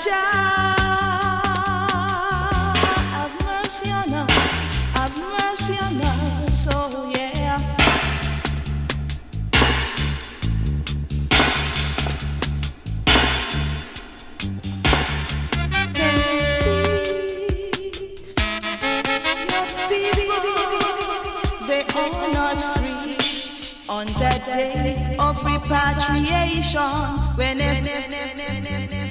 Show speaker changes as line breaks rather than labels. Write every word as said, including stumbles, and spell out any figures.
Jah, have mercy on us, have mercy on us, oh yeah. Can't you see your people? They are not free on that day of repatriation. When